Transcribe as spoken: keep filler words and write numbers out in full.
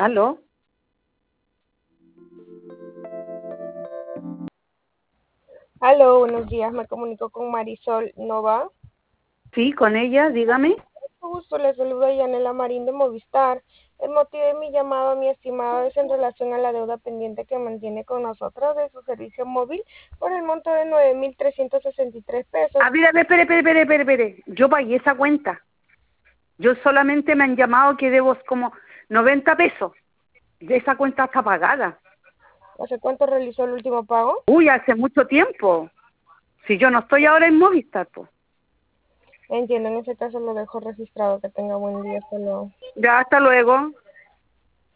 ¿Aló? Aló, buenos días, me comunico con Marisol Nova. Sí, con ella, dígame. Mucho gusto, le saluda Yanela Marín de Movistar. El motivo de mi llamado, mi estimado, es en relación a la deuda pendiente que mantiene con nosotros de su servicio móvil por el monto de nueve mil trescientos sesenta y tres pesos. A ver, a ver, espere, espere, espere, espere, espere. Yo pagué esa cuenta. Yo solamente me han llamado que debo como noventa pesos. De esa cuenta está pagada. ¿Hace cuánto realizó el último pago? Uy, hace mucho tiempo. Si yo no estoy ahora en Movistar, pues. Entiendo, en ese caso lo dejo registrado. Que tenga buen día, hasta luego. Ya, hasta luego.